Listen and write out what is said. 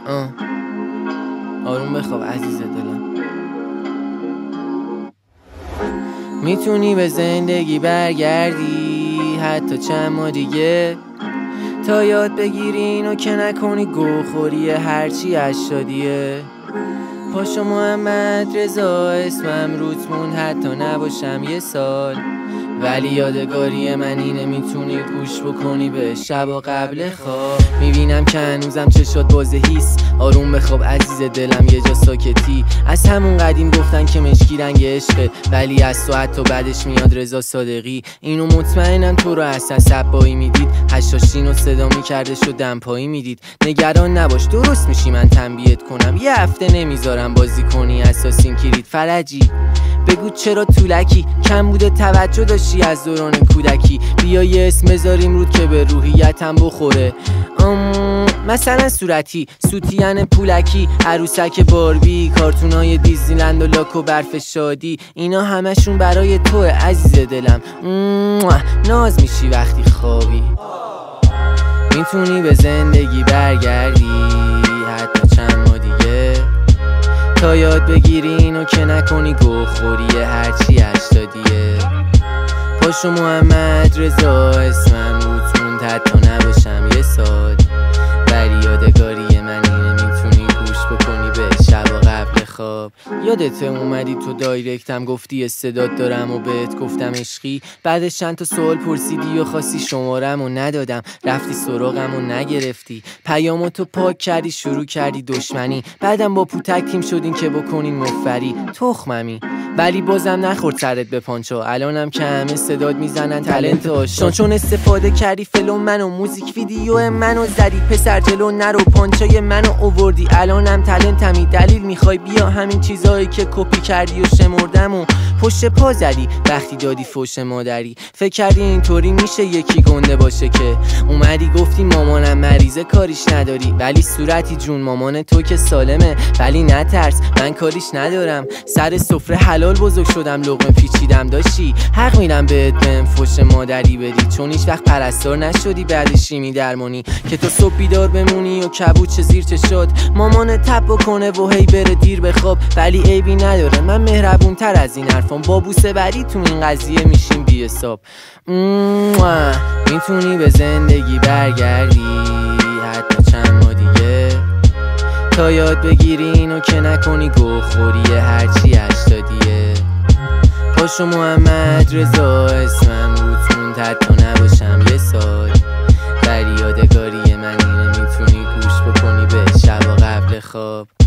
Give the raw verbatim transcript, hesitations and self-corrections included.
آه. آروم بخواب عزیز دلم. میتونی به زندگی برگردی حتی چند ماه دیگه، تا یاد بگیری اینو که نکنی گوخوری هرچی اشادیه. پاشو محمد رضا اسمم روت موند حتی نباشم یه سال، ولی یادگاری من اینه میتونی گوش بکنی به شبا قبل خواب. میبینم که هنوزم چشات باز هیس، آروم بخواب عزیز دلم یه جا ساکتی. از همون قدیم گفتن که مشکی رنگ عشقه، ولی از تو حتی بعدش میاد رضا صادقی. اینو مطمئنم تو رو اصلا صبایی میدید، هشاشین و صدا میکرده شو دمپایی میدید. نگران نباش درست میشی من تنبیهت کنم، یه هفته نمیذارم بازی کنی اساسین کرید فرجی. بگو چرا طولکی کم بوده توجه داشتی از دوران کودکی، بیا یه اسم بذاریم رود که به روحیتم بخوره. مثلا صورتی، سوتین پولکی، عروسک باربی، کارتونای دیزنیلند و لاک و برف شادی، اینا همشون برای توه عزیز دلم. ناز میشی وقتی خوابی. میتونی به زندگی برگردی حتی چند ماه دیگه، تا یاد بگیری اینو که نکنی گوخوری هرچی اشتادیه. پاشو محمد رضا اسمم روت موند حتی نباشم یه سال، ولی یادگاری من اینه میتونی گوش بکنی به شبا قبل خواب. یادت اومدی تو دایرکتم گفتی استعداد دارم و بهت گفتم عشقی، بعدش چند تا سوال پرسیدی و خواستی شمارم و ندادم، رفتی سراغم و نگرفتی، پیامو تو پاک کردی شروع کردی دشمنی، بعدم با پوتک تیم شدین که بکنین مفری تخممی، ولی بازم نخورد سرت به پانچا. الانم که همه صداد میزنن تالنت آشان، چون استفاده کردی فلو منو موزیک ویدیو منو زدی پسر جلو نرو پانچای منو اووردی. الانم تالنتمی دلیل میخوای بیا همین چیزایی که کپی کردی و شمردم و پشت پا زدی وقتی دادی فوش مادری. فکر کردی اینطوری میشه یکی گنده باشه که اومدی گفتی مامانم مریضه کاریش نداری، ولی صورتی جون مامان تو که سالمه، ولی نترس من کاریش ندارم. سر سفره حلال بزرگ شدم لقمه پیچیدم، داشتی حق میدم بهت بهم فوش مادری بدی، چون هیچ وقت پرستار نشدی بعد شیمی درمانی که تو صبح بیدار بمونی و کبوچ زیر چشات مامان تب بکنه و هی بره دیر بخواب. ولی عیبی نداره من مهربون تر از این حرفام، با بوسه بری تو این قضیه میشیم بی حساب. میتونی به زندگی برگردی حتی چند ماه دیگه، تا یاد بگیری اینو که نکنی گوخوری هرچی اشتادیه. پاشو محمد رضا اسمم روت موند حتی نباشم یه سال، ولی یادگاری من اینه میتونی گوش بکنی به شبا قبل خواب.